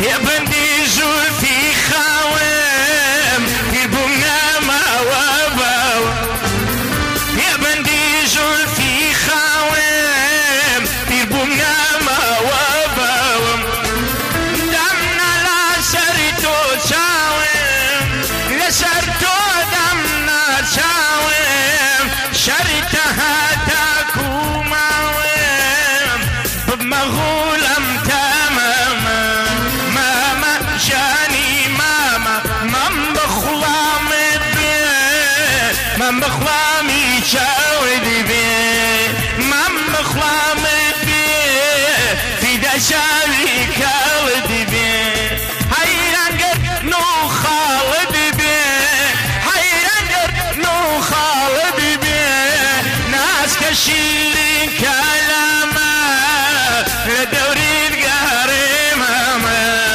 يا بندي زلفي خاوم في بونا ما وباو يا بندي زلفي خاوم في بونا ما وباو دمنا لا سرتو شاوم لا سرتو دمنا شاوم شرتها تاكو ماوم بمغولم تماما ماما جاني ماما من بخلام بيه من بخلامي جاود بيه من بخلام بيه في دشاوي كالد بيه حيران قد نو خالد بيه حيران قد نو خالد بيه ناس كشيرين كلاما لدوري القهري ماما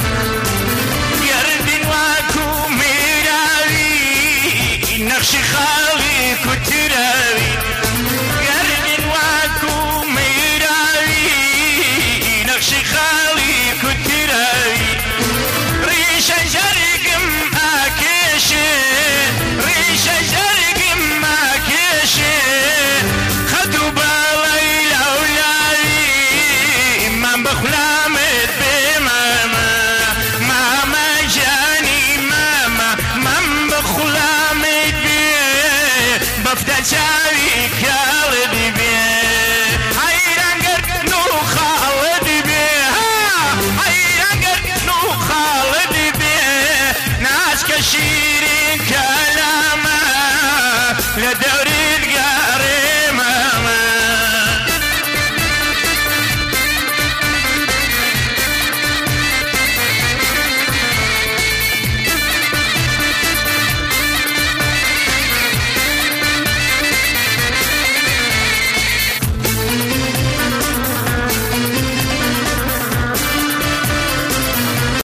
نقش